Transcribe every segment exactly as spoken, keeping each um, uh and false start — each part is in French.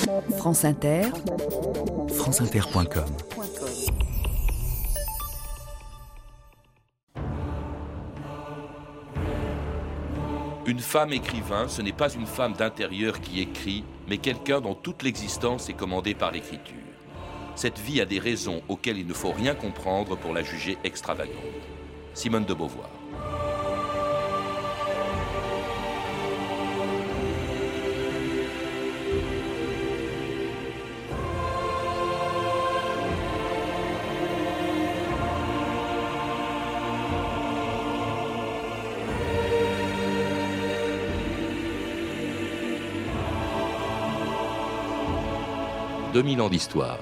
France Inter, franceinter point com. Une femme écrivain, ce n'est pas une femme d'intérieur qui écrit, mais quelqu'un dont toute l'existence est commandée par l'écriture. Cette vie a des raisons auxquelles il ne faut rien comprendre pour la juger extravagante. Simone de Beauvoir. deux mille ans d'histoire.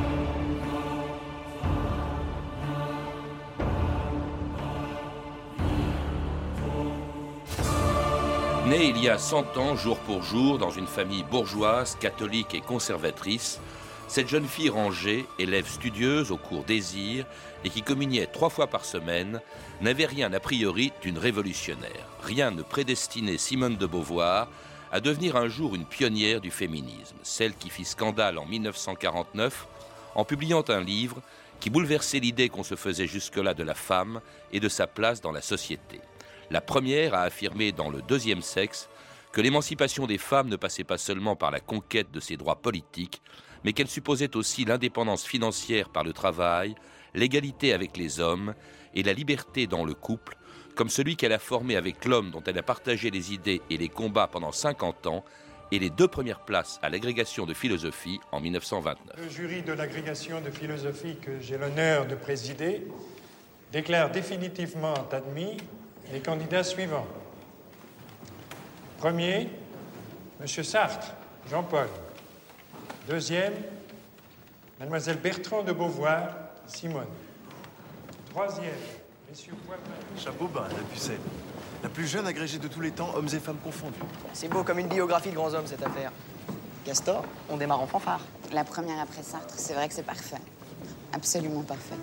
Née il y a cent ans, jour pour jour, dans une famille bourgeoise, catholique et conservatrice, cette jeune fille rangée, élève studieuse au cours Désir et qui communiait trois fois par semaine, n'avait rien a priori d'une révolutionnaire. Rien ne prédestinait Simone de Beauvoir à devenir un jour une pionnière du féminisme, celle qui fit scandale en mille neuf cent quarante-neuf en publiant un livre qui bouleversait l'idée qu'on se faisait jusque-là de la femme et de sa place dans la société. La première a affirmé dans Le Deuxième Sexe que l'émancipation des femmes ne passait pas seulement par la conquête de ses droits politiques, mais qu'elle supposait aussi l'indépendance financière par le travail, l'égalité avec les hommes et la liberté dans le couple, comme celui qu'elle a formé avec l'homme dont elle a partagé les idées et les combats pendant cinquante ans, et les deux premières places à l'agrégation de philosophie en mille neuf cent vingt-neuf. Le jury de l'agrégation de philosophie que j'ai l'honneur de présider déclare définitivement admis les candidats suivants. Premier, M. Sartre, Jean-Paul. Deuxième, Mademoiselle Bertrand de Beauvoir, Simone. Troisième, Messieurs Poivin. Chapeau bas, la pucelle. La plus jeune agrégée de tous les temps, hommes et femmes confondus. C'est beau comme une biographie de grands hommes, cette affaire. Castor, on démarre en fanfare. La première après Sartre, c'est vrai que c'est parfait. Absolument parfait.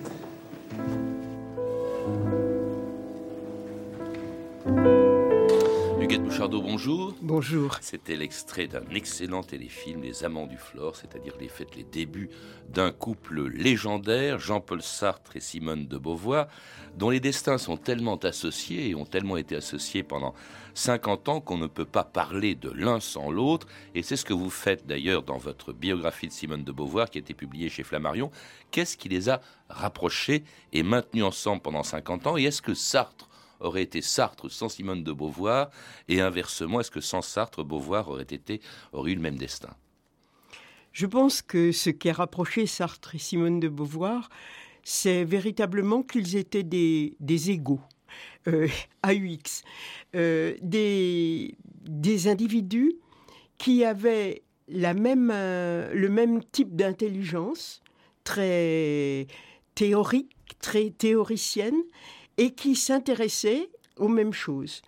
Huguette Bouchardot, bonjour. Bonjour. C'était l'extrait d'un excellent téléfilm, Les Amants du Flore, c'est-à-dire les fêtes, les débuts d'un couple légendaire, Jean-Paul Sartre et Simone de Beauvoir, dont les destins sont tellement associés et ont tellement été associés pendant cinquante ans qu'on ne peut pas parler de l'un sans l'autre. Et c'est ce que vous faites d'ailleurs dans votre biographie de Simone de Beauvoir qui a été publiée chez Flammarion. Qu'est-ce qui les a rapprochés et maintenus ensemble pendant cinquante ans? Et est-ce que Sartre aurait été Sartre sans Simone de Beauvoir, et inversement, est-ce que sans Sartre, Beauvoir aurait été, aurait eu le même destin? Je pense que ce qui a rapproché Sartre et Simone de Beauvoir, c'est véritablement qu'ils étaient des, des égaux, euh, A U X, euh, des, des individus qui avaient la même, euh, le même type d'intelligence, très théorique, très théoricienne, et qui s'intéressaient aux mêmes choses.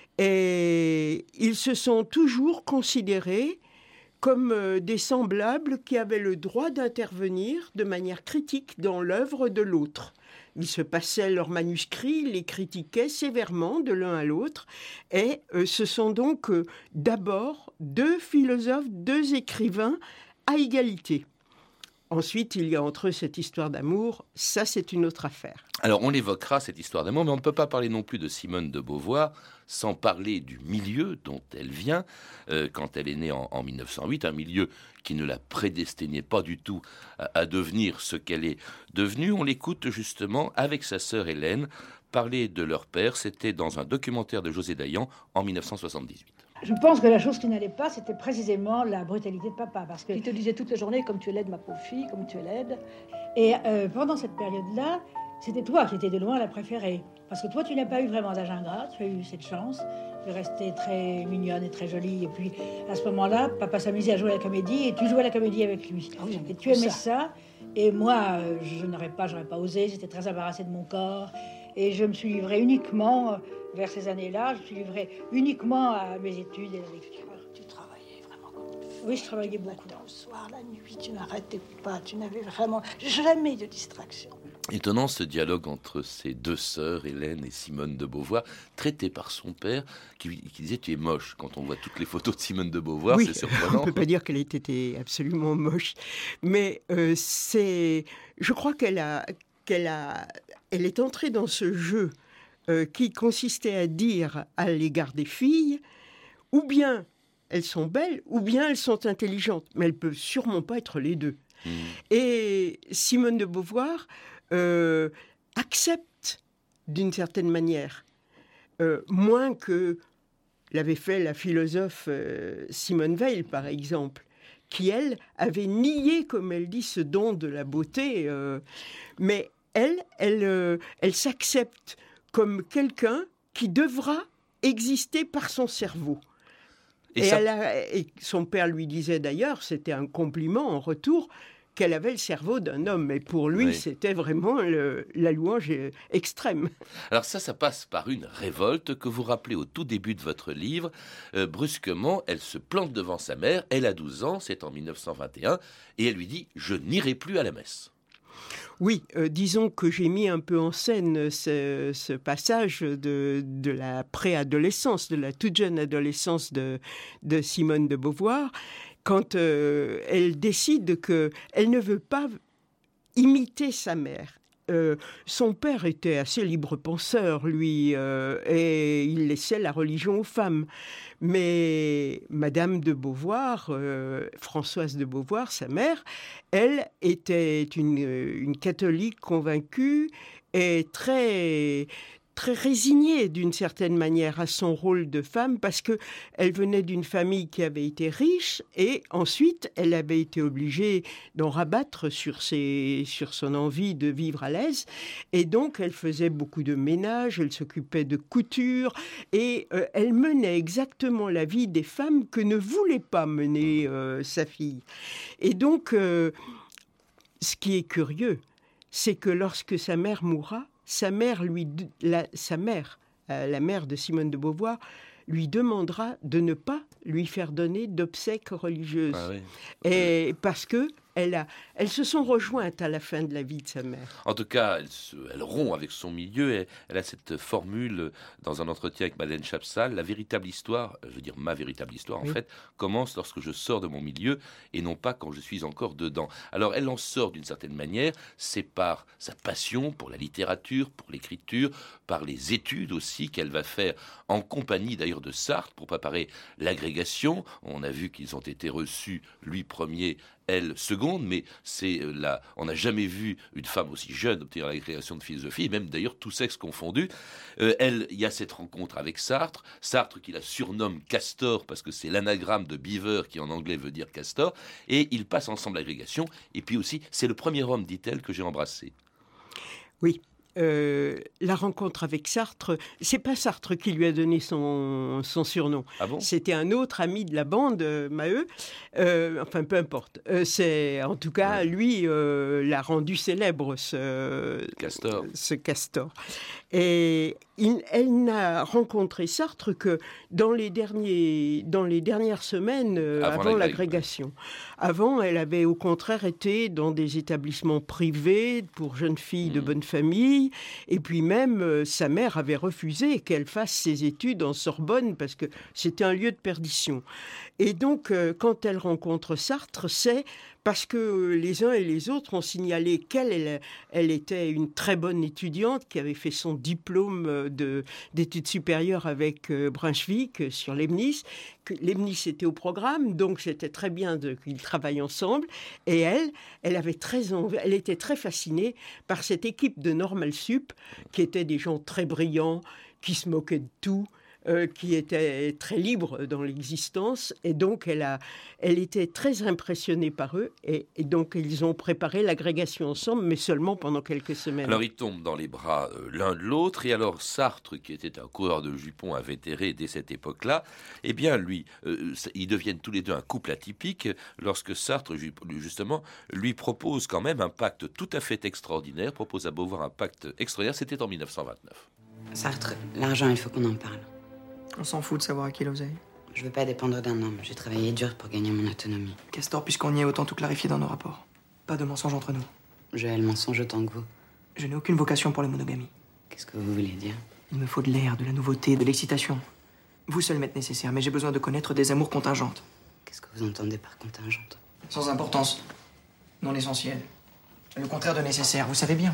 Et ils se sont toujours considérés comme euh, des semblables qui avaient le droit d'intervenir de manière critique dans l'œuvre de l'autre. Ils se passaient leurs manuscrits, les critiquaient sévèrement de l'un à l'autre, et euh, ce sont donc euh, d'abord deux philosophes, deux écrivains à égalité. Ensuite, il y a entre eux cette histoire d'amour, ça c'est une autre affaire. Alors on évoquera cette histoire d'amour, mais on ne peut pas parler non plus de Simone de Beauvoir sans parler du milieu dont elle vient, euh, quand elle est née en, en mille neuf cent huit, un milieu qui ne la prédestinait pas du tout à, à devenir ce qu'elle est devenue. On l'écoute justement avec sa sœur Hélène parler de leur père, c'était dans un documentaire de José Dayan en mille neuf cent soixante-dix-huit. Je pense que la chose qui n'allait pas, c'était précisément la brutalité de papa, parce qu'il te disait toute la journée « comme tu es laide, ma pauvre fille, comme tu es laide ». Et euh, pendant cette période-là, c'était toi qui étais de loin la préférée. Parce que toi, tu n'as pas eu vraiment d'âge ingrat, tu as eu cette chance de rester très mignonne et très jolie. Et puis, à ce moment-là, papa s'amusait à jouer à la comédie et tu jouais à la comédie avec lui. Oh, et tu aimais ça. ça. Et moi, je n'aurais pas, j'aurais pas osé, j'étais très embarrassée de mon corps. Et je me suis livrée uniquement, vers ces années-là, je me suis livrée uniquement à mes études et à la lecture. Tu travaillais vraiment comme une folle. Oui, je travaillais beaucoup. Le soir, la nuit, tu n'arrêtais pas, tu n'avais vraiment jamais de distraction. Étonnant ce dialogue entre ces deux sœurs, Hélène et Simone de Beauvoir, traitée par son père, qui, qui disait « tu es moche ». Quand on voit toutes les photos de Simone de Beauvoir, oui, c'est surprenant. On ne peut pas dire qu'elle ait été absolument moche. Mais euh, c'est, je crois qu'elle a, qu'elle a, elle est entrée dans ce jeu euh, qui consistait à dire à l'égard des filles, ou bien elles sont belles, ou bien elles sont intelligentes. Mais elles ne peuvent sûrement pas être les deux. Mmh. Et Simone de Beauvoir... Euh, accepte d'une certaine manière, euh, moins que l'avait fait la philosophe euh, Simone Weil, par exemple, qui, elle, avait nié, comme elle dit, ce don de la beauté. Euh, mais elle, elle, euh, elle s'accepte comme quelqu'un qui devra exister par son cerveau. Et, et, ça... elle a, et son père lui disait d'ailleurs, c'était un compliment en retour, qu'elle avait le cerveau d'un homme. Et pour lui, oui. c'était vraiment le, la louange extrême. Alors ça, ça passe par une révolte que vous rappelez au tout début de votre livre. Euh, brusquement, elle se plante devant sa mère. Elle a douze ans, c'est en mille neuf cent vingt et un. Et elle lui dit « Je n'irai plus à la messe ». Oui, euh, disons que j'ai mis un peu en scène ce, ce passage de, de la préadolescence, de la toute jeune adolescence de, de Simone de Beauvoir, quand euh, elle décide qu'elle ne veut pas imiter sa mère. Euh, son père était assez libre-penseur, lui, euh, et il laissait la religion aux femmes. Mais Madame de Beauvoir, euh, Françoise de Beauvoir, sa mère, elle était une, une catholique convaincue et très... très résignée d'une certaine manière à son rôle de femme parce qu'elle venait d'une famille qui avait été riche et ensuite elle avait été obligée d'en rabattre sur, ses, sur son envie de vivre à l'aise et donc elle faisait beaucoup de ménage, elle s'occupait de couture et euh, elle menait exactement la vie des femmes que ne voulait pas mener euh, sa fille. Et donc euh, ce qui est curieux, c'est que lorsque sa mère mourra, Sa mère, lui, la, sa mère, euh, la mère de Simone de Beauvoir, lui demandera de ne pas lui faire donner d'obsèques religieuses. Ah oui. Et parce que elle a, elles se sont rejointes à la fin de la vie de sa mère. En tout cas, elle, se, elle rompt avec son milieu. Et elle a cette formule dans un entretien avec Madeleine Chapsal. La véritable histoire, je veux dire ma véritable histoire, oui. en fait, commence lorsque je sors de mon milieu et non pas quand je suis encore dedans. Alors, elle en sort d'une certaine manière. C'est par sa passion pour la littérature, pour l'écriture, par les études aussi qu'elle va faire en compagnie d'ailleurs de Sartre pour préparer l'agrégation. On a vu qu'ils ont été reçus, lui premier, elle seconde, mais c'est là, on n'a jamais vu une femme aussi jeune obtenir l'agrégation de philosophie, et même d'ailleurs tout sexe confondu. Euh, elle, il y a cette rencontre avec Sartre, Sartre qui la surnomme Castor parce que c'est l'anagramme de Beaver qui en anglais veut dire castor, et ils passent ensemble l'agrégation. Et puis aussi, c'est le premier homme, dit-elle, que j'ai embrassé. Oui. Euh, la rencontre avec Sartre, c'est pas Sartre qui lui a donné son, son surnom. Ah bon ? C'était un autre ami de la bande, euh, Maheu. Euh, enfin, peu importe. Euh, c'est, en tout cas, ouais. lui euh, l'a rendu célèbre, ce Castor. Ce Castor. Et il, elle n'a rencontré Sartre que dans les, derniers, dans les dernières semaines euh, avant, avant l'agrégation. Avant, elle avait au contraire été dans des établissements privés pour jeunes filles mmh. de bonne famille. Et puis même, euh, sa mère avait refusé qu'elle fasse ses études en Sorbonne parce que c'était un lieu de perdition. Et donc, euh, quand elle rencontre Sartre, c'est parce que euh, les uns et les autres ont signalé qu'elle elle, elle était une très bonne étudiante qui avait fait son diplôme de, d'études supérieures avec euh, Brunswick sur Leibniz. Que Leibniz était au programme, donc c'était très bien de, qu'ils travaillent ensemble. Et elle, elle, avait très envie, elle était très fascinée par cette équipe de Normal Sup, qui étaient des gens très brillants, qui se moquaient de tout, Euh, qui était très libre dans l'existence, et donc elle, a, elle était très impressionnée par eux, et, et donc ils ont préparé l'agrégation ensemble, mais seulement pendant quelques semaines. Alors ils tombent dans les bras euh, l'un de l'autre, et alors Sartre, qui était un coureur de jupons invétéré dès cette époque-là, eh bien lui, euh, ils deviennent tous les deux un couple atypique, lorsque Sartre, justement, lui propose quand même un pacte tout à fait extraordinaire, propose à Beauvoir un pacte extraordinaire, c'était en dix-neuf cent vingt-neuf. Sartre, l'argent, il faut qu'on en parle. On s'en fout de savoir à qui l'oseille. Je veux pas dépendre d'un homme. J'ai travaillé dur pour gagner mon autonomie. Castor, puisqu'on y est, autant tout clarifier dans nos rapports. Pas de mensonges entre nous. Je hais le mensonge autant que vous. Je n'ai aucune vocation pour la monogamie. Qu'est-ce que vous voulez dire? Il me faut de l'air, de la nouveauté, de l'excitation. Vous seul m'êtes nécessaire, mais j'ai besoin de connaître des amours contingentes. Qu'est-ce que vous entendez par contingente? Sans importance. Non essentiel. Le contraire de nécessaire, vous savez bien.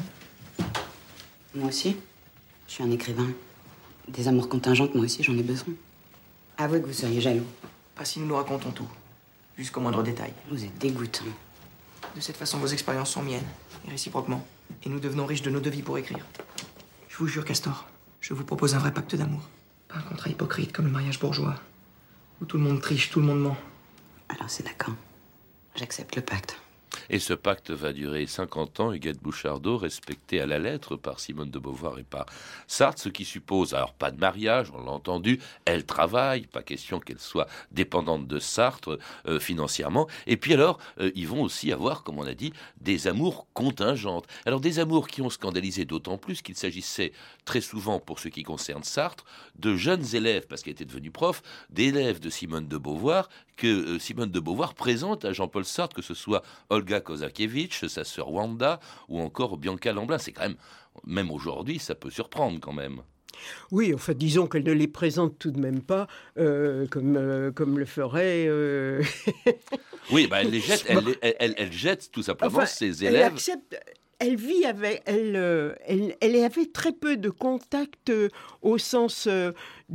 Moi aussi. Je suis un écrivain. Des amours contingentes, moi aussi, j'en ai besoin. Avouez que vous seriez jaloux. Pas si nous nous racontons tout. Jusqu'au moindre détail. Vous êtes dégoûtant. De cette façon, vos expériences sont miennes. Et réciproquement. Et nous devenons riches de nos deux vies pour écrire. Je vous jure, Castor, je vous propose un vrai pacte d'amour. Pas un contrat hypocrite comme le mariage bourgeois. Où tout le monde triche, tout le monde ment. Alors c'est d'accord. J'accepte le pacte. Et ce pacte va durer cinquante ans, Huguette Bouchardot, respecté à la lettre par Simone de Beauvoir et par Sartre, ce qui suppose, alors pas de mariage, on l'a entendu, elle travaille, pas question qu'elle soit dépendante de Sartre euh, financièrement, et puis alors, euh, ils vont aussi avoir, comme on a dit, des amours contingentes. Alors des amours qui ont scandalisé d'autant plus qu'il s'agissait très souvent, pour ce qui concerne Sartre, de jeunes élèves, parce qu'elle était devenue prof, d'élèves de Simone de Beauvoir, que euh, Simone de Beauvoir présente à Jean-Paul Sartre, que ce soit Olga Kozakiewicz, sa sœur Wanda, ou encore Bianca Lamblin. C'est quand même, même aujourd'hui, ça peut surprendre quand même. Oui, enfin, disons qu'elle ne les présente tout de même pas euh, comme, euh, comme le ferait... Euh... oui, bah, elle les jette, elle, bon. elle, elle, elle jette tout simplement enfin, ses élèves... Elle accepte... Elle vit avec, elle, euh, elle, elle avait très peu de contact euh, au sens euh,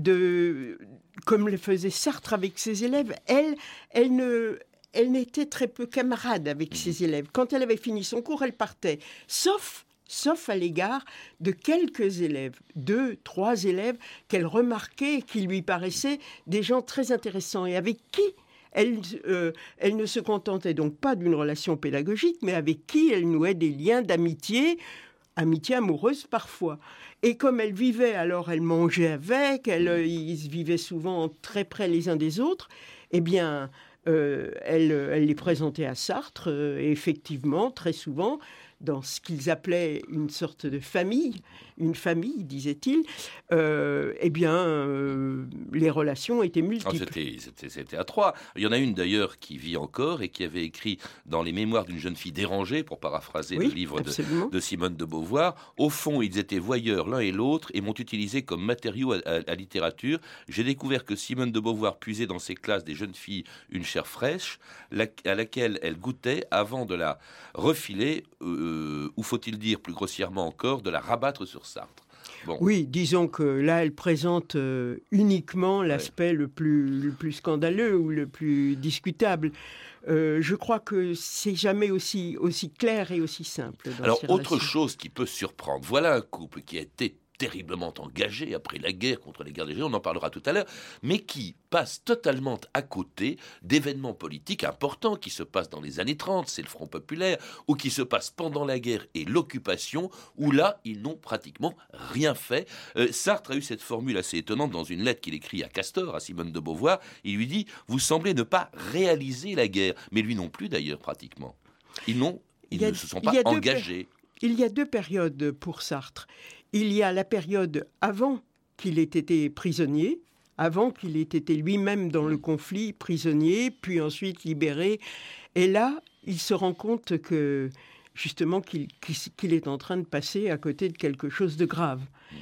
de, comme le faisait Sartre avec ses élèves. Elle, elle ne, elle n'était très peu camarade avec ses élèves. Quand elle avait fini son cours, elle partait, sauf, sauf à l'égard de quelques élèves, deux, trois élèves qu'elle remarquait et qui lui paraissaient des gens très intéressants et avec qui Elle, euh, elle ne se contentait donc pas d'une relation pédagogique, mais avec qui elle nouait des liens d'amitié, amitié amoureuse parfois. Et comme elle vivait, alors elle mangeait avec, elle, euh, ils vivaient souvent très près les uns des autres, eh bien, euh, elle, elle les présentait à Sartre, euh, et effectivement, très souvent, dans ce qu'ils appelaient une sorte de famille, une famille, disait-il, euh, eh bien, euh, les relations étaient multiples. Oh, c'était, c'était, c'était à trois. Il y en a une d'ailleurs qui vit encore et qui avait écrit dans les mémoires d'une jeune fille dérangée, pour paraphraser oui, le livre de, de Simone de Beauvoir. Au fond, ils étaient voyeurs l'un et l'autre et m'ont utilisé comme matériau à, à, à littérature. J'ai découvert que Simone de Beauvoir puisait dans ses classes des jeunes filles une chair fraîche, la, à laquelle elle goûtait avant de la refiler, euh, ou faut-il dire plus grossièrement encore, de la rabattre sur Sartre. Bon. Oui, disons que là, elle présente euh, uniquement l'aspect ouais. le, plus, le plus scandaleux ou le plus discutable. Euh, je crois que c'est jamais aussi, aussi clair et aussi simple. Dans Alors, ces autre relations. chose qui peut surprendre, voilà un couple qui a été terriblement engagé après la guerre, contre les guerres des on en parlera tout à l'heure, mais qui passe totalement à côté d'événements politiques importants qui se passent dans les années trente, c'est le Front populaire, ou qui se passent pendant la guerre et l'occupation, où là, ils n'ont pratiquement rien fait. Euh, Sartre a eu cette formule assez étonnante dans une lettre qu'il écrit à Castor, à Simone de Beauvoir. Il lui dit « Vous semblez ne pas réaliser la guerre », mais lui non plus d'ailleurs, pratiquement. Ils, n'ont, ils a, ne se sont pas engagés. Deux, il y a deux périodes pour Sartre. Il y a la période avant qu'il ait été prisonnier, avant qu'il ait été lui-même dans le conflit, prisonnier, puis ensuite libéré. Et là, il se rend compte que, justement, qu'il, qu'il est en train de passer à côté de quelque chose de grave.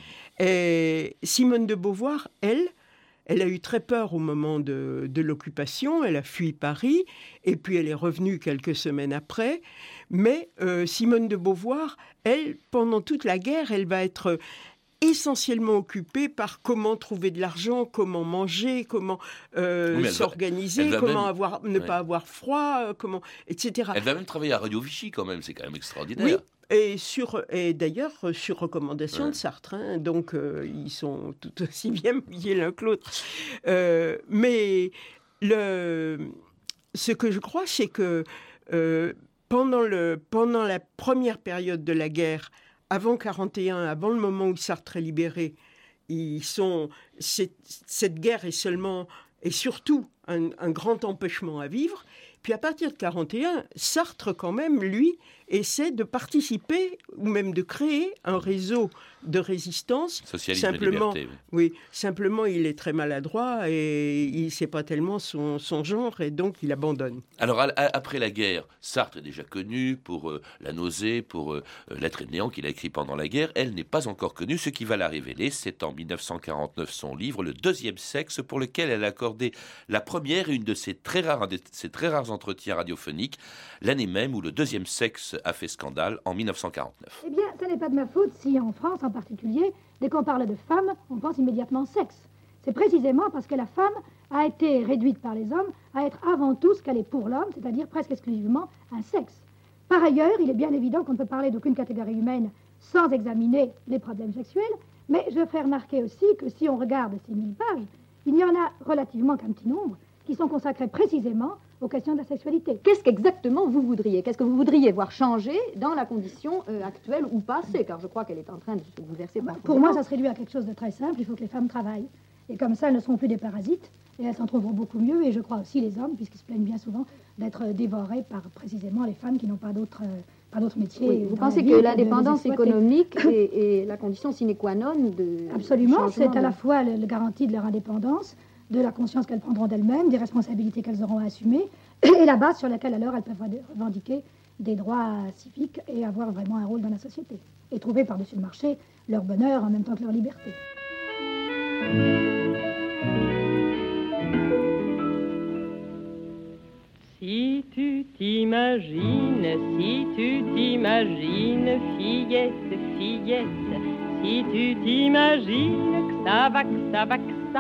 Et Simone de Beauvoir, elle, elle a eu très peur au moment de, de l'occupation, elle a fui Paris, et puis elle est revenue quelques semaines après. Mais euh, Simone de Beauvoir, elle, pendant toute la guerre, elle va être essentiellement occupée par comment trouver de l'argent, comment manger, comment euh, oui, s'organiser, va, comment même, avoir, ne ouais. pas avoir froid, comment, et cetera. Elle va même travailler à Radio Vichy quand même, c'est quand même extraordinaire. Oui. Et, sur, et d'ailleurs, sur recommandation ouais. de Sartre. Hein, donc, euh, ils sont tout aussi bien mouillés l'un que l'autre. Euh, mais le, ce que je crois, c'est que euh, pendant, le, pendant la première période de la guerre, avant quarante et un, avant le moment où Sartre est libéré, ils sont, cette, cette guerre est seulement, et surtout, un, un grand empêchement à vivre. Puis à partir de quarante et un, Sartre, quand même, lui, essaie de participer ou même de créer un réseau de résistance. Socialisme simplement, et liberté. Oui, simplement, il est très maladroit et il ne sait pas tellement son, son genre et donc il abandonne. Alors, à, à, après la guerre, Sartre est déjà connu pour euh, La nausée, pour euh, L'être et le néant qu'il a écrit pendant la guerre. Elle n'est pas encore connue. Ce qui va la révéler, c'est en mille neuf cent quarante-neuf son livre, Le deuxième sexe, pour lequel elle a accordé la première et une de ses très rares, de ses très rares entretiens radiophoniques, l'année même où Le deuxième sexe a fait scandale, en mille neuf cent quarante-neuf. Eh bien, ce n'est pas de ma faute si, en France en particulier, dès qu'on parle de femmes, on pense immédiatement sexe. C'est précisément parce que la femme a été réduite par les hommes à être avant tout ce qu'elle est pour l'homme, c'est-à-dire presque exclusivement un sexe. Par ailleurs, il est bien évident qu'on ne peut parler d'aucune catégorie humaine sans examiner les problèmes sexuels, mais je ferai remarquer aussi que si on regarde ces mille pages, il n'y en a relativement qu'un petit nombre qui sont consacrés précisément aux questions de la sexualité. Qu'est-ce qu'exactement vous voudriez? Qu'est-ce que vous voudriez voir changer dans la condition euh, actuelle ou passée? Car je crois qu'elle est en train de se bouleverser. Pour moi, ça se réduit à quelque chose de très simple. Il faut que les femmes travaillent. Et comme ça, elles ne seront plus des parasites. Et elles s'en trouveront beaucoup mieux. Et je crois aussi les hommes, puisqu'ils se plaignent bien souvent d'être dévorés par précisément les femmes qui n'ont pas d'autres euh, pas d'autres métiers. Oui, vous pensez que l'indépendance économique est, est la condition sine qua non de... Absolument. C'est à de... la fois le, le garantie de leur indépendance, de la conscience qu'elles prendront d'elles-mêmes, des responsabilités qu'elles auront à assumer, et la base sur laquelle alors elles peuvent revendiquer des droits civiques et avoir vraiment un rôle dans la société. Et trouver par-dessus le marché leur bonheur en même temps que leur liberté. Si tu t'imagines, si tu t'imagines, fillette, fillette, si tu t'imagines que ça va, que ça va, que ça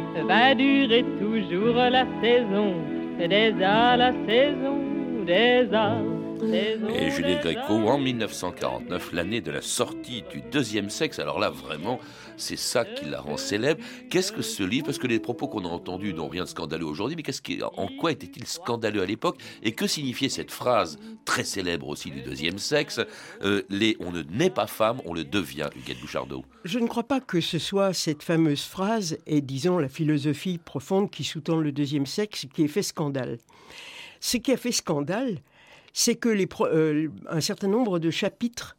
va durer toujours la saison, des à la saison, des à. Et Juliette Gréco, en mille neuf cent quarante-neuf, l'année de la sortie du deuxième sexe, alors là vraiment, c'est ça qui la rend célèbre. Qu'est-ce que ce livre? Parce que les propos qu'on a entendus n'ont rien de scandaleux aujourd'hui, mais qu'est-ce qui, en quoi était-il scandaleux à l'époque? Et que signifiait cette phrase, très célèbre aussi du deuxième sexe, euh, les, on ne naît pas femme, on le devient, Huguette Bouchardot? Je ne crois pas que ce soit cette fameuse phrase et, disons, la philosophie profonde qui sous-tend le deuxième sexe qui ait fait scandale. Ce qui a fait scandale, c'est que les pro- euh, un certain nombre de chapitres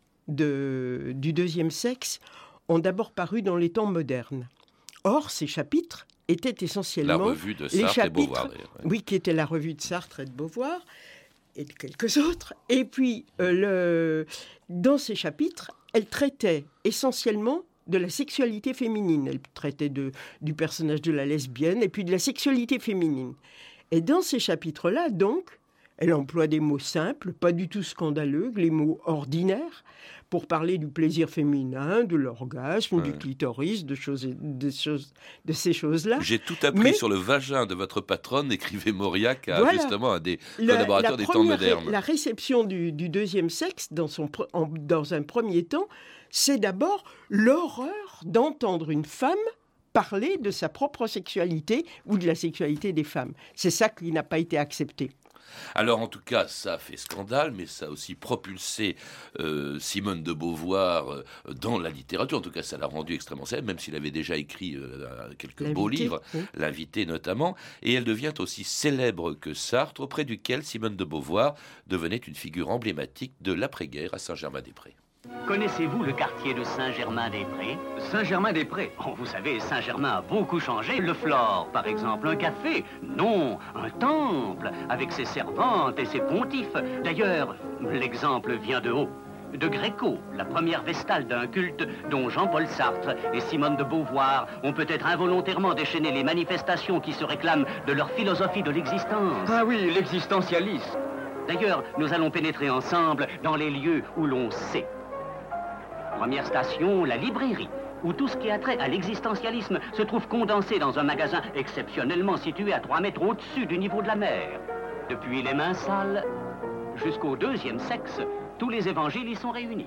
de, du deuxième sexe ont d'abord paru dans les temps modernes. Or, ces chapitres étaient essentiellement... La revue de Sartre les chapitres, et Beauvoir, d'ailleurs. Ouais. Oui, qui était la revue de Sartre et de Beauvoir, et de quelques autres. Et puis, euh, le, dans ces chapitres, elle traitait essentiellement de la sexualité féminine. Elle traitait de, du personnage de la lesbienne et puis de la sexualité féminine. Et dans ces chapitres-là, donc, elle emploie des mots simples, pas du tout scandaleux, les mots ordinaires, pour parler du plaisir féminin, de l'orgasme, ouais. du clitoris, de, choses, de, choses, de ces choses-là. J'ai tout appris Mais, sur le vagin de votre patronne, écrivait Mauriac, à voilà, justement un des la, collaborateurs la des première, temps modernes. La réception du, du deuxième sexe, dans, son, en, dans un premier temps, c'est d'abord l'horreur d'entendre une femme parler de sa propre sexualité ou de la sexualité des femmes. C'est ça qui n'a pas été accepté. Alors en tout cas, ça a fait scandale, mais ça a aussi propulsé euh, Simone de Beauvoir euh, dans la littérature. En tout cas, ça l'a rendu extrêmement célèbre, même s'il avait déjà écrit euh, quelques L'invité, beaux livres, oui. L'Invité notamment. Et elle devient aussi célèbre que Sartre, auprès duquel Simone de Beauvoir devenait une figure emblématique de l'après-guerre à Saint-Germain-des-Prés. Connaissez-vous le quartier de Saint-Germain-des-Prés? Saint-Germain-des-Prés? Oh, vous savez, Saint-Germain a beaucoup changé. Le Flore, par exemple, un café? Non, un temple, avec ses servantes et ses pontifes. D'ailleurs, l'exemple vient de haut. De Gréco, la première vestale d'un culte dont Jean-Paul Sartre et Simone de Beauvoir ont peut-être involontairement déchaîné les manifestations qui se réclament de leur philosophie de l'existence. Ah oui, l'existentialisme. D'ailleurs, nous allons pénétrer ensemble dans les lieux où l'on sait. Première station, la librairie, où tout ce qui a trait à l'existentialisme se trouve condensé dans un magasin exceptionnellement situé à trois mètres au-dessus du niveau de la mer. Depuis les mains sales jusqu'au deuxième sexe, tous les évangiles y sont réunis.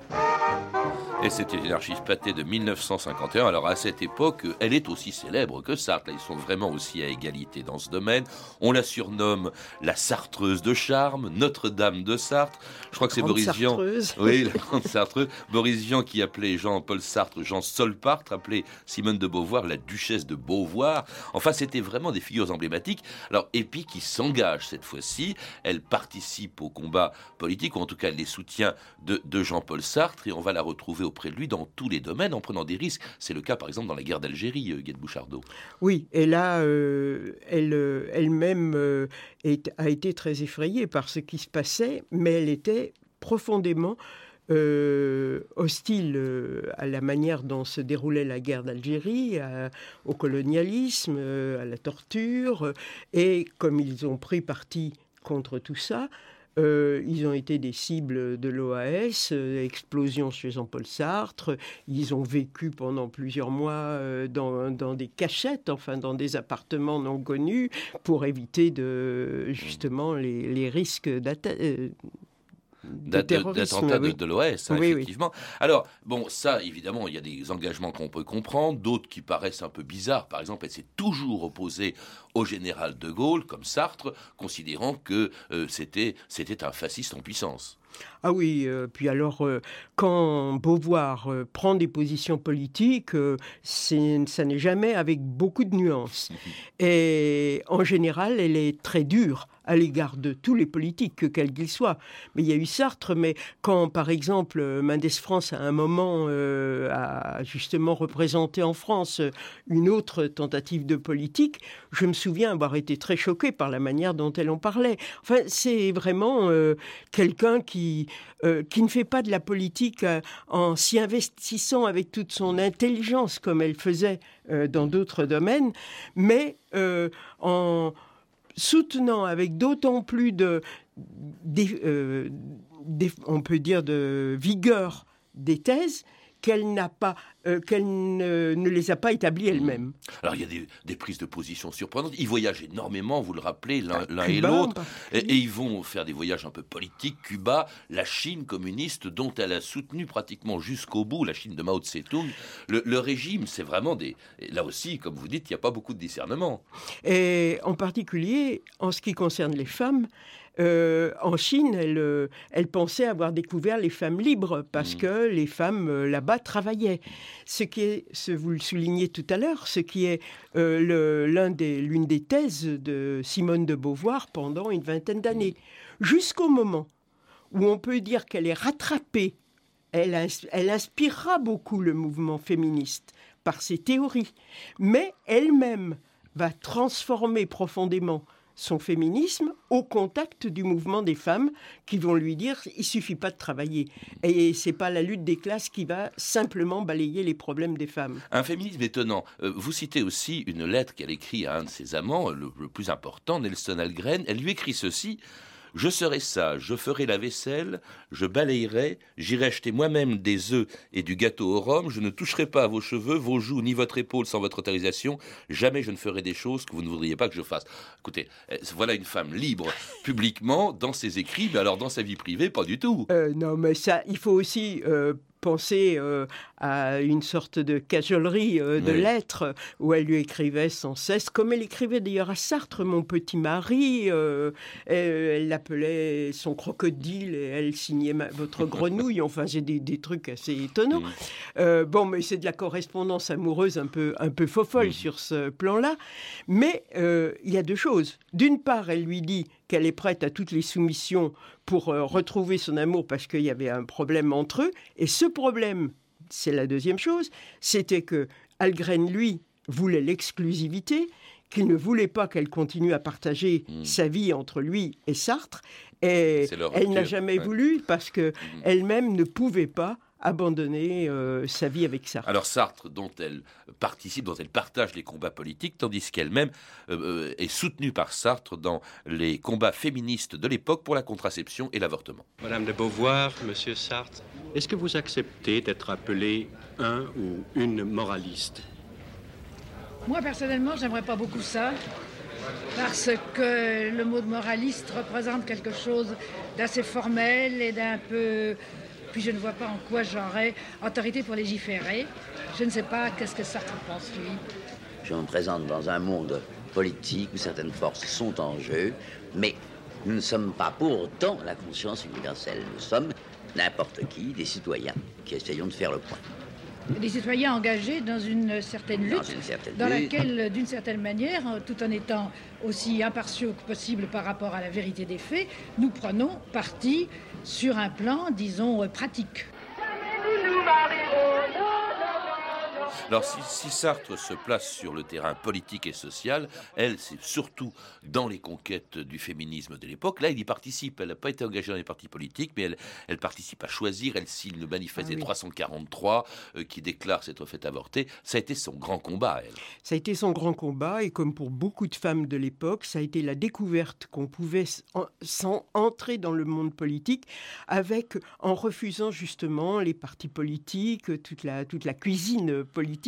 Et c'était une archive pâtée de mille neuf cent cinquante et un. Alors à cette époque, elle est aussi célèbre que Sartre. Là, ils sont vraiment aussi à égalité dans ce domaine. On la surnomme la Sartreuse de charme, Notre-Dame de Sartre. Je crois que c'est Boris Vian. Oui, la grande Sartreuse. Boris Vian qui appelait Jean-Paul Sartre Jean Solpart, appelait Simone de Beauvoir la Duchesse de Beauvoir. Enfin, c'était vraiment des figures emblématiques. Alors, et puis qui s'engage cette fois-ci. Elle participe au combat politique, ou en tout cas, elle les soutient de, de Jean-Paul Sartre, et on va la retrouver auprès de lui dans tous les domaines en prenant des risques. C'est le cas par exemple dans la guerre d'Algérie, euh, Guette Bouchardot. Oui, et là, euh, elle, euh, elle-même euh, est, a été très effrayée par ce qui se passait, mais elle était profondément euh, hostile euh, à la manière dont se déroulait la guerre d'Algérie, à, au colonialisme, euh, à la torture, euh, et comme ils ont pris parti contre tout ça, Euh, ils ont été des cibles de l'O A S, euh, explosion chez Jean-Paul Sartre. Ils ont vécu pendant plusieurs mois euh, dans, dans des cachettes, enfin dans des appartements non connus, pour éviter de, justement les, les risques d'attaque. Euh, d'attentats de, oui. de, de l'O S, hein, oui, effectivement. Oui. Alors, bon, ça, évidemment, il y a des engagements qu'on peut comprendre, d'autres qui paraissent un peu bizarres. Par exemple, elle s'est toujours opposée au général de Gaulle, comme Sartre, considérant que euh, c'était, c'était un fasciste en puissance. Ah oui, euh, puis alors, euh, quand Beauvoir euh, prend des positions politiques, euh, c'est, ça n'est jamais avec beaucoup de nuances. Et en général, elle est très dure à l'égard de tous les politiques, quels qu'ils soient. Mais il y a eu Sartre, mais quand, par exemple, Mendès France, à un moment, euh, a justement représenté en France une autre tentative de politique, je me souviens avoir été très choquée par la manière dont elle en parlait. Enfin, c'est vraiment euh, quelqu'un qui, euh, qui ne fait pas de la politique euh, en s'y investissant avec toute son intelligence, comme elle faisait euh, dans d'autres domaines, mais euh, en soutenant avec d'autant plus de, de, euh, de, on peut dire, de vigueur des thèses qu'elle n'a pas, euh, qu'elle ne, ne les a pas établies elle-même. Alors il y a des, des prises de position surprenantes. Ils voyagent énormément, vous le rappelez, l'un, l'un et l'autre, et, et ils vont faire des voyages un peu politiques. Cuba, la Chine communiste, dont elle a soutenu pratiquement jusqu'au bout, la Chine de Mao Tse-tung. Le, le régime, c'est vraiment des... Là aussi, comme vous dites, il n'y a pas beaucoup de discernement. Et en particulier, en ce qui concerne les femmes, Euh, en Chine, elle, euh, elle pensait avoir découvert les femmes libres parce mmh. que les femmes euh, là-bas travaillaient. Ce qui est, ce, vous le soulignez tout à l'heure, ce qui est euh, le, l'un des, l'une des thèses de Simone de Beauvoir pendant une vingtaine d'années. Jusqu'au moment où on peut dire qu'elle est rattrapée, elle, elle inspirera beaucoup le mouvement féministe par ses théories, mais elle-même va transformer profondément son féminisme au contact du mouvement des femmes qui vont lui dire il suffit pas de travailler et c'est pas la lutte des classes qui va simplement balayer les problèmes des femmes. Un féminisme étonnant. Euh, vous citez aussi une lettre qu'elle écrit à un de ses amants, le, le plus important, Nelson Algren. Elle lui écrit ceci: je serai sage, je ferai la vaisselle, je balayerai, j'irai acheter moi-même des œufs et du gâteau au rhum, je ne toucherai pas à vos cheveux, vos joues, ni votre épaule sans votre autorisation, jamais je ne ferai des choses que vous ne voudriez pas que je fasse. Écoutez, voilà une femme libre publiquement dans ses écrits, mais alors dans sa vie privée, pas du tout. Euh, non, mais ça, il faut aussi... Euh... penser euh, à une sorte de cajolerie euh, de oui. lettres où elle lui écrivait sans cesse, comme elle écrivait d'ailleurs à Sartre, mon petit mari, euh, elle, elle l'appelait son crocodile et elle signait ma, votre grenouille, enfin j'ai des, des trucs assez étonnants. Mmh. Euh, bon, mais c'est de la correspondance amoureuse un peu, un peu fofolle mmh. sur ce plan-là, mais euh, il y a deux choses. D'une part, elle lui dit qu'elle est prête à toutes les soumissions pour euh, retrouver son amour parce qu'il y avait un problème entre eux. Et ce problème, c'est la deuxième chose, c'était que Algren, lui, voulait l'exclusivité, qu'il ne voulait pas qu'elle continue à partager mmh. sa vie entre lui et Sartre. Et elle n'a jamais ouais. voulu parce qu'elle-même mmh. ne pouvait pas abandonner euh, sa vie avec Sartre. Alors Sartre, dont elle participe, dont elle partage les combats politiques, tandis qu'elle-même euh, est soutenue par Sartre dans les combats féministes de l'époque pour la contraception et l'avortement. Madame de Beauvoir, Monsieur Sartre, est-ce que vous acceptez d'être appelé un ou une moraliste? Moi, personnellement, j'aimerais pas beaucoup ça. Parce que le mot de moraliste représente quelque chose d'assez formel et d'un peu... Puis je ne vois pas en quoi j'aurais autorité pour légiférer. Je ne sais pas qu'est-ce que Sartre pense, lui. Je me présente dans un monde politique où certaines forces sont en jeu, mais nous ne sommes pas pour autant la conscience universelle. Nous sommes n'importe qui, des citoyens qui essayons de faire le point. Des citoyens engagés dans une certaine lutte, dans, une certaine dans lutte. laquelle, d'une certaine manière, tout en étant aussi impartiaux que possible par rapport à la vérité des faits, nous prenons parti sur un plan, disons, pratique. Alors, si, si Sartre se place sur le terrain politique et social, elle, c'est surtout dans les conquêtes du féminisme de l'époque. Là, il y participe. Elle n'a pas été engagée dans les partis politiques, mais elle, elle participe à choisir. Elle signe le manifeste ah, des oui. trois cent quarante-trois euh, qui déclare s'être fait avorter. Ça a été son grand combat, elle. Ça a été son grand combat, et comme pour beaucoup de femmes de l'époque, ça a été la découverte qu'on pouvait en, sans entrer dans le monde politique, avec, en refusant justement les partis politiques, toute la, toute la cuisine politique.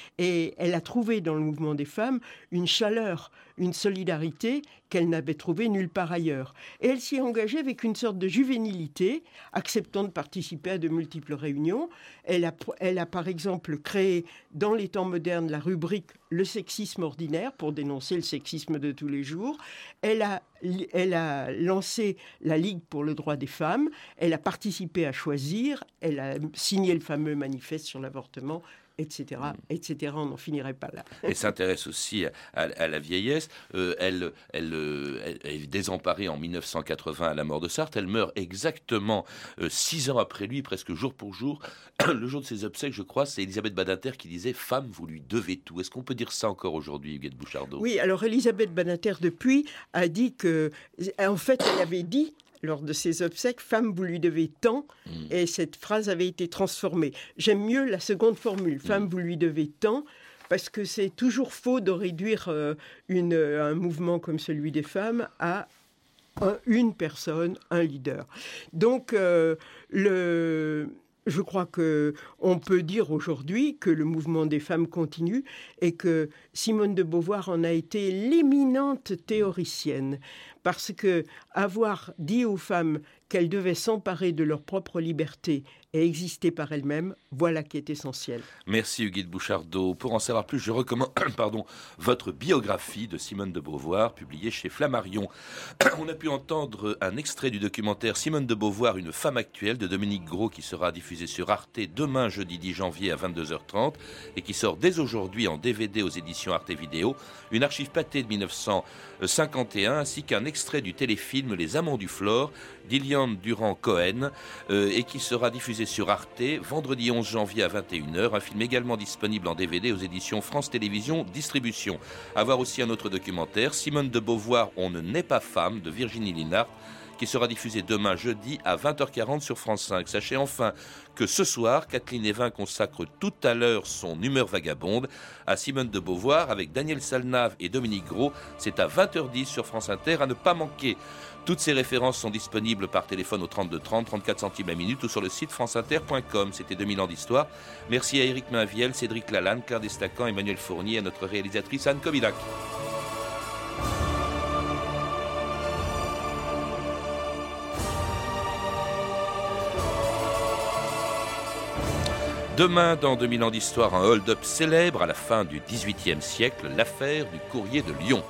Et elle a trouvé dans le mouvement des femmes une chaleur, une solidarité qu'elle n'avait trouvée nulle part ailleurs. Et elle s'y est engagée avec une sorte de juvénilité, acceptant de participer à de multiples réunions. Elle a, elle a par exemple créé dans les temps modernes la rubrique « Le sexisme ordinaire » pour dénoncer le sexisme de tous les jours. Elle a, elle a lancé la Ligue pour le droit des femmes. Elle a participé à Choisir. Elle a signé le fameux manifeste sur l'avortement, et cetera, et cetera. On n'en finirait pas là. Elle s'intéresse aussi à, à, à la vieillesse. Euh, elle, elle, elle, elle est désemparée en mille neuf cent quatre-vingts à la mort de Sartre. Elle meurt exactement euh, six ans après lui, presque jour pour jour. Le jour de ses obsèques, je crois, c'est Elisabeth Badinter qui disait « Femme, vous lui devez tout ». Est-ce qu'on peut dire ça encore aujourd'hui, Huguette Bouchardot ? Oui, alors Elisabeth Badinter, depuis, a dit que... En fait, elle avait dit... lors de ses obsèques, « Femme, vous lui devez tant », mmh. et cette phrase avait été transformée. J'aime mieux la seconde formule, « Femme, mmh. vous lui devez tant », parce que c'est toujours faux de réduire euh, une, un mouvement comme celui des femmes à un, une personne, un leader. Donc, euh, le... je crois qu'on peut dire aujourd'hui que le mouvement des femmes continue et que Simone de Beauvoir en a été l'éminente théoricienne. Parce que avoir dit aux femmes qu'elles devaient s'emparer de leur propre liberté et exister par elles-mêmes, voilà qui est essentiel. Merci Huguette Bouchardot. Pour en savoir plus, je recommande pardon, votre biographie de Simone de Beauvoir, publiée chez Flammarion. On a pu entendre un extrait du documentaire Simone de Beauvoir, une femme actuelle de Dominique Gros, qui sera diffusé sur Arte demain, jeudi dix janvier à vingt-deux heures trente, et qui sort dès aujourd'hui en D V D aux éditions Arte Vidéo. Une archive pâtée de mille neuf cent cinquante et un, ainsi qu'un extrait du téléfilm Les Amants du Flore d'Iliane Durand-Cohen, euh, et qui sera diffusé sur Arte vendredi onze janvier à vingt et une heures. Un film également disponible en D V D aux éditions France Télévisions Distribution. À voir aussi un autre documentaire, Simone de Beauvoir, On ne naît pas femme, de Virginie Linhart, qui sera diffusé demain jeudi à vingt heures quarante sur France cinq. Sachez enfin que ce soir, Kathleen Evin consacre tout à l'heure son humeur vagabonde à Simone de Beauvoir avec Daniel Salnave et Dominique Gros. C'est à vingt heures dix sur France Inter, à ne pas manquer. Toutes ces références sont disponibles par téléphone au trente-deux trente, trente-quatre centimes la minute ou sur le site franceinter point com. C'était deux mille ans d'histoire. Merci à Éric Mainviel, Cédric Lalanne, Claire Destacan, Emmanuel Fournier et à notre réalisatrice Anne Kobilac. Demain, dans deux mille ans d'histoire, un hold-up célèbre à la fin du dix-huitième siècle, l'affaire du courrier de Lyon.